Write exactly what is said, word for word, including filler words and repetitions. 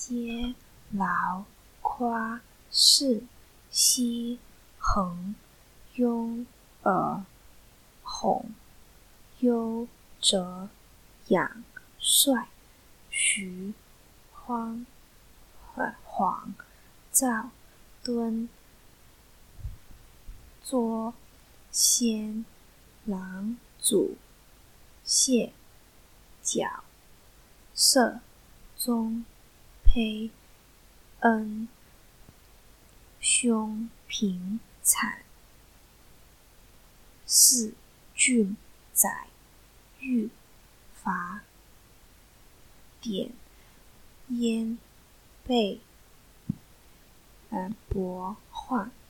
嗟劳夸饰奚衡雍尔弘优哲养帅徐荒黄赵敦作先郎祖谢角射宗胚恩兄平产四郡载誉伐典燕备呃伯患